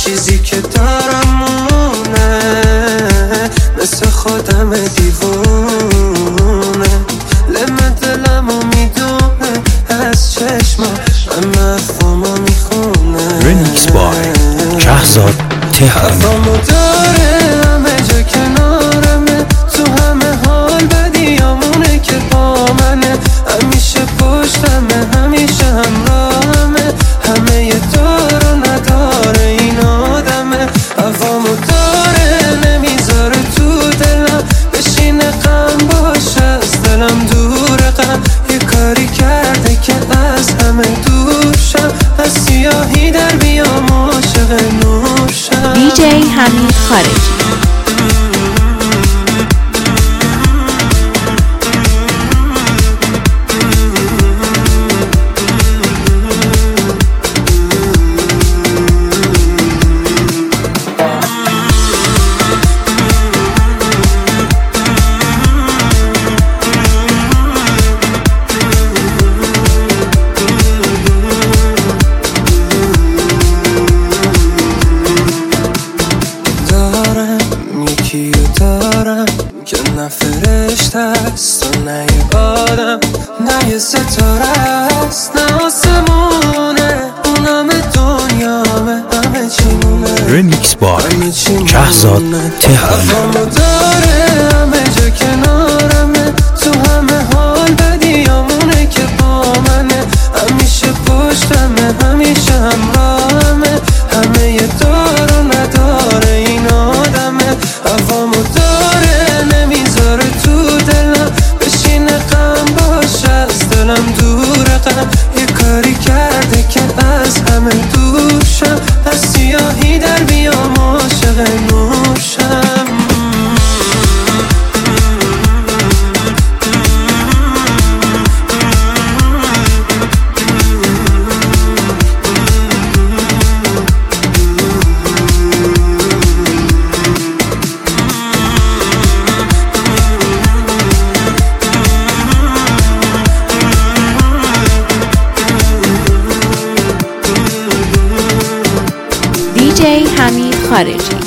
چیزی که دارم مونه، مثل خودم دیوونه. لمه دلمو میدونه از چشما، مفهومو میخونه. رمیکس بای شهزاد تهرانی. حرفامو داره همه جا کنارمه، تو همه حال بدیامونه که با منه. همیشه پشتمه، همیشه همراهمه، همه ی دارو نداره این آدمه. هوامو داره نمیذاره تو دلم بشینه، غم باشه از دلم دوره. غم یه کاری کرده که از همه دور شم، از سیاهی در بیام عاشق نور شم. دیجی حمید خارجی. دارم که نه فرشته است و نه یه آدم، نه یه ستاره است نه آسمونه. اونم دنیامه، همه چیمونه. رمیکس بای شهزاد تهرانی. حرفامو داره همه جا کنارمه، تو همه حال بدیامونه که با منه. همیشه پشتمه، همیشه همراهمه، همه ی دارو نداره این آدمه. هوامو داره نمیذاره تو دلم بشینه، غم باشه از دلم دوره. غم یه کاری کرده که از همه دور شم، از سیاهی در بیام عاشق نور شم. دیجی حمید خارجی.